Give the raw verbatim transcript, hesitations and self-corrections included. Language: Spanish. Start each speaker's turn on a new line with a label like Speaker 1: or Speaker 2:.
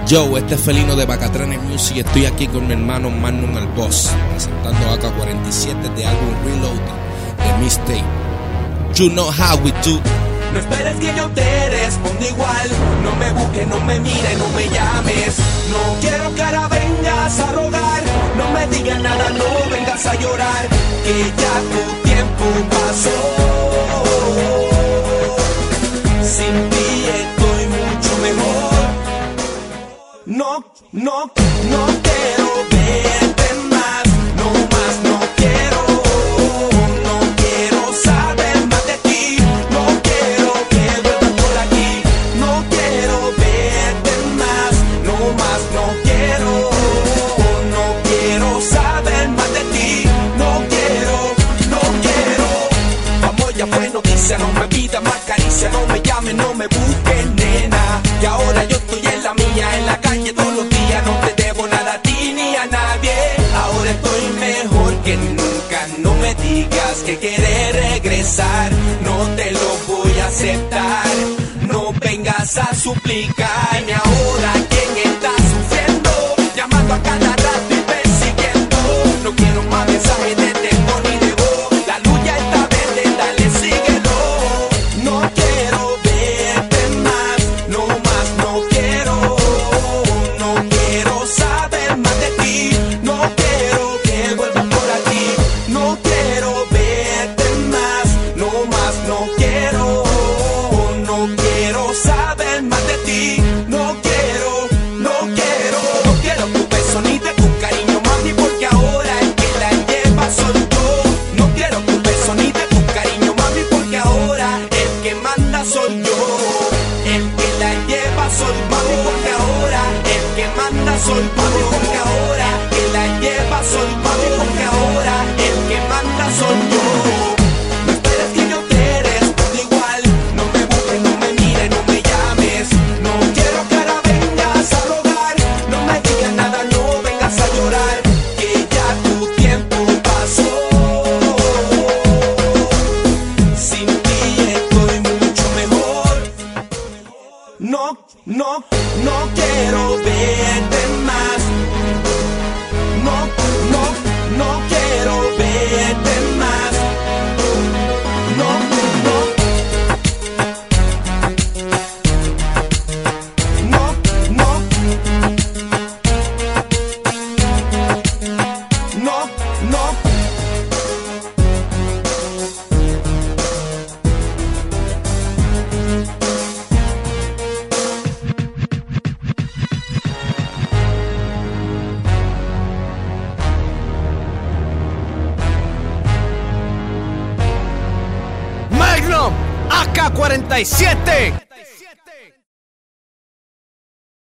Speaker 1: Yo, este es Felino de Bacatranes Music. Estoy aquí con mi hermano Magnum el Boss, presentando A K cuarenta y siete de álbum Reload de Mixtape. You know how we do.
Speaker 2: No esperes que yo te responda igual. No me busques, no me mires, no me llames. No quiero que ahora vengas a rogar. No me digas nada, no vengas a llorar. Que ya tu tiempo pasó. Sin ti estoy mucho mejor. No, no, no quiero verte más. No más, no quiero. No quiero saber más de ti. No quiero que vuelvas por aquí. No quiero verte más. No más, no quiero. No quiero saber más de ti. No quiero, no quiero. Vamos, ya fue noticia. No me pidas más caricia. No me llames, no me busques, nena. Y ahora yo estoy en la mía, en la calle todos los días. No te debo nada a ti ni a nadie. Ahora estoy mejor que nunca. No me digas que quieres regresar. No te lo voy a aceptar. No vengas a suplicarme ahora. ¿Quién está sufriendo? Llamando a cada rato y persiguiendo. No quiero más mensajes de texto ni de voz. La luz ya está verde, dale, síguelo. No quiero verte más. No más, no quiero. No quiero saber más de ti. No quiero que vuelvas por aquí. No quiero verte más. No más, no quiero. No quiero saber más de ti. No quiero, no quiero. No quiero tu beso ni de tu cariño, mami, porque ahora el que la lleva soy yo. No quiero tu beso ni de tu cariño, mami, porque ahora el que manda soy yo. El que la lleva soy mami, porque ahora el que manda soy mami, porque ahora el que la lleva soy mami, porque ahora el que manda soy yo. No esperes que yo te responda igual. No me busques, no me mires, no me llames. No quiero que ahora vengas a rogar. No me digas nada, no vengas a llorar. Que ya tu tiempo pasó. Sin ti estoy mucho mejor. No, no, no quiero verte más. No, no, no quiero verte más. No, no. No, no. No, no.
Speaker 3: Magnum A K cuarenta y siete.